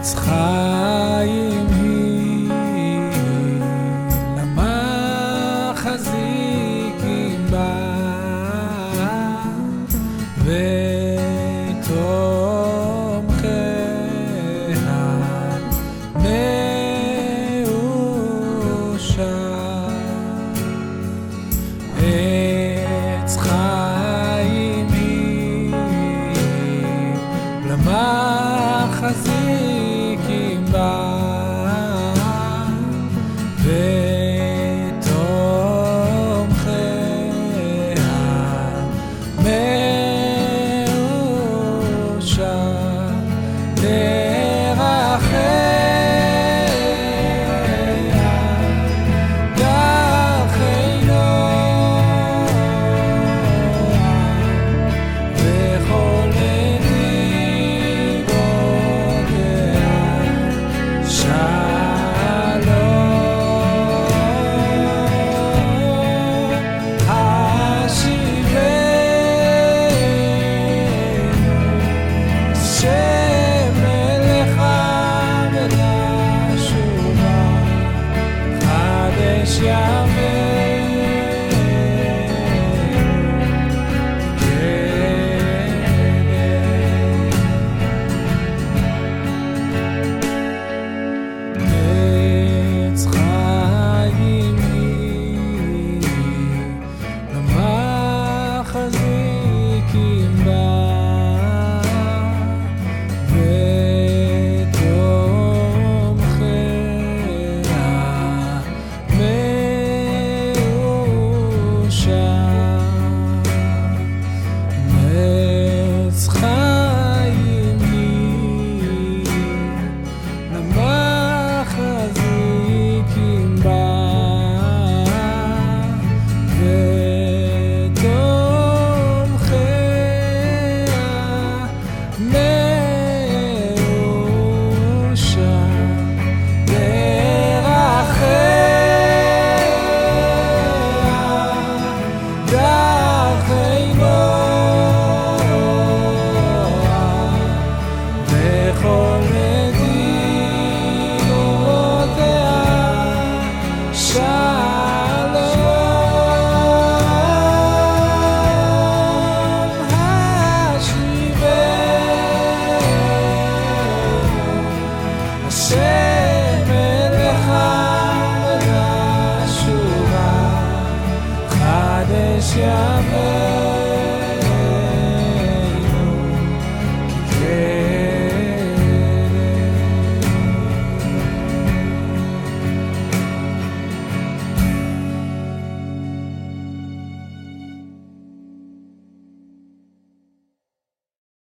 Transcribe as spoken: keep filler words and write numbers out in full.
עץ חיים היא, למה חזיקים בה ותומכיה מאושר. עץ חיים היא, למה חזיקים בה ותומכיה מאושר. דרכיה דרכינו וכל נתיבותיה שלום. השיבנו שם מלך ונשובה, חדש ימינו כדרך. עץ חיים היא, למה חזיקים בה עץ חיים היא, למה חזיקים בה ותומכיה